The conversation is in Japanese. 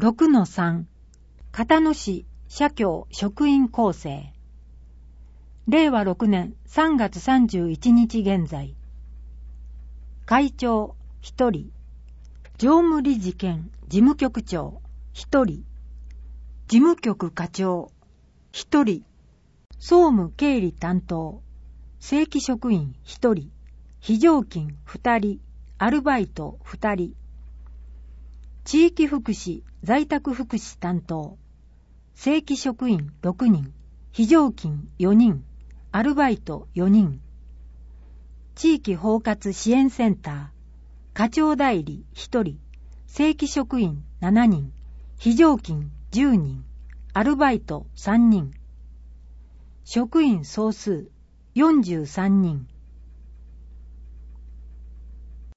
6-3 片野市社協職員構成。令和6年3月31日現在。会長1人、常務理事兼事務局長1人、事務局課長1人、総務経理担当、正規職員1人、非常勤2人、アルバイト2人、地域福祉在宅福祉担当、正規職員6人、非常勤4人、アルバイト4人、地域包括支援センター、課長代理1人、正規職員7人、非常勤10人、アルバイト3人、職員総数43人。